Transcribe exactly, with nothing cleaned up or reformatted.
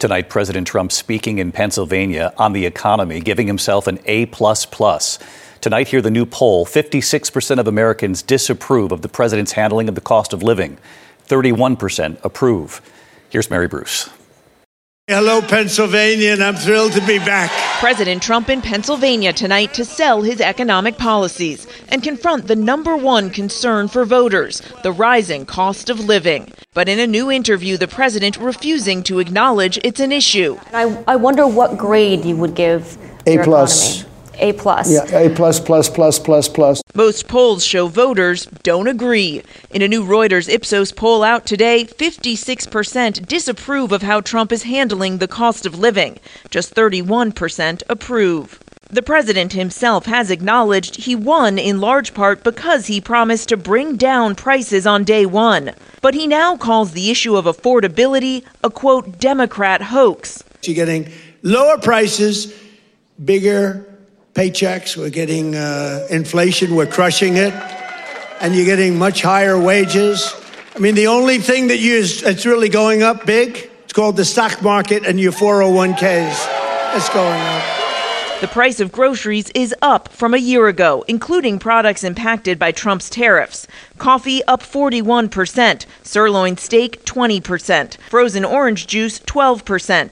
Tonight, President Trump speaking in Pennsylvania on the economy, giving himself an A plus plus. Tonight, hear the new poll. fifty-six percent of Americans disapprove of the president's handling of the cost of living. thirty-one percent approve. Here's Mary Bruce. Hello, Pennsylvania, and I'm thrilled to be back. President Trump in Pennsylvania tonight to sell his economic policies and confront the number one concern for voters, the rising cost of living. But in a new interview, the president refusing to acknowledge it's an issue. I, I wonder what grade you would give A your plus. economy. A plus. Yeah, A plus, plus, plus, plus, plus. Most polls show voters don't agree. In a new Reuters Ipsos poll out today, fifty-six percent disapprove of how Trump is handling the cost of living. Just thirty-one percent approve. The president himself has acknowledged he won in large part because he promised to bring down prices on day one. But he now calls the issue of affordability a, quote, Democrat hoax. You're getting lower prices, bigger paychecks. We're getting uh, inflation. We're crushing it. And you're getting much higher wages. I mean, the only thing that you is, it's really going up big, it's called the stock market and your four oh one k's. It's going up. The price of groceries is up from a year ago, including products impacted by Trump's tariffs. Coffee up forty-one percent, sirloin steak twenty percent, frozen orange juice twelve percent,